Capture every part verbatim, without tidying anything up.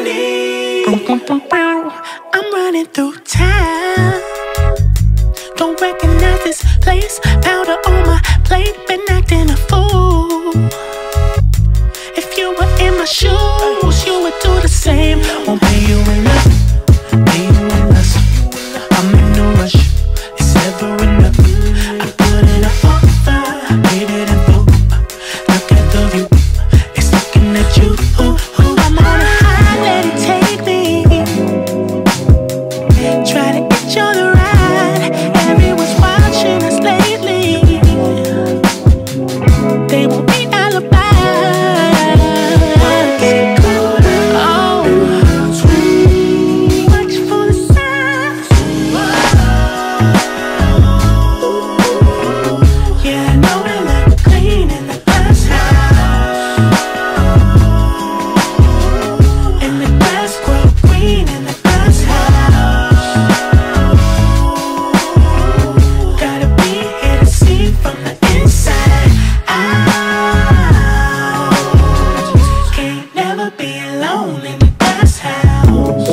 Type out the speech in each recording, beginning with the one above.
need. I'm running through town. Don't recognize this place. Powder on my plate, been acting a fool. If you were in my shoes, you would do the same. Won't pay you enough, pay you enough. I'm in no rush, it's never enough. I put in an offer, paid it in full. Look at the view, it's looking at you. Ooh, ooh, I'm on a high, let it take me. Try to enjoy the ride. Everyone's watching us lately. They won't be alibis. Oh, watch for the signs. Yeah, I know we look clean in the glass house, and the grass grow green in the glass house. Gotta be here to see from the inside out. Can't never be alone in the glass house.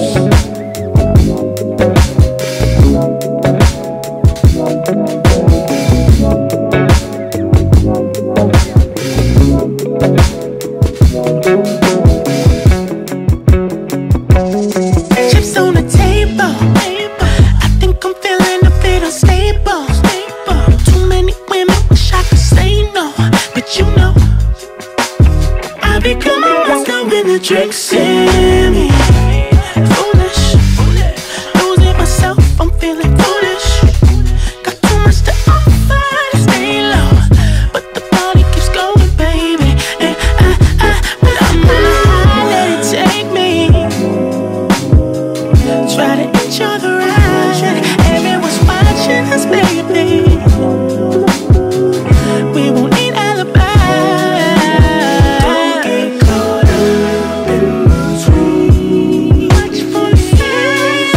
Chips on the table. I think I'm feeling a bit unstable. Too many women, wish I could say no, but you know I become a monster when the drinks in me. Foolish, losing myself, I'm feeling foolish. Got too much to offer to stay low, but the party keeps going, baby. And I, I, but I'm on a high, let it take me. Try to enjoy the ride. Everyone's watching us, baby. We won't need alibis. Don't get caught up in between. Watch for the signs.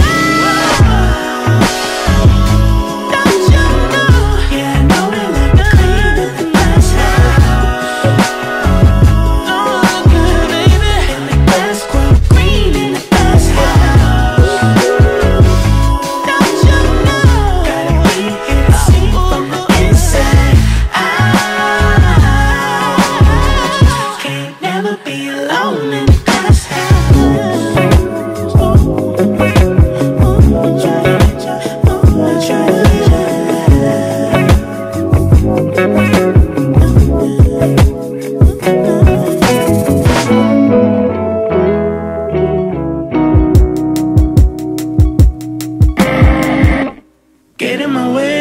Don't you know? Yeah, I know we look clean in the glass house. Oh, good, baby. And the grass grow green in the glass house. Don't you know? Gotta be here to see from the inside out. Can't never be alone in the glass house. Get in my way,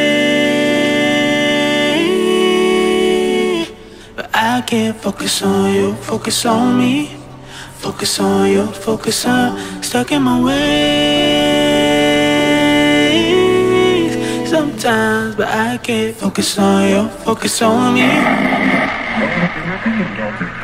but I can't focus on you, focus on me. Focus on you, focus on, stuck in my ways sometimes, but I can't focus on you, focus on me.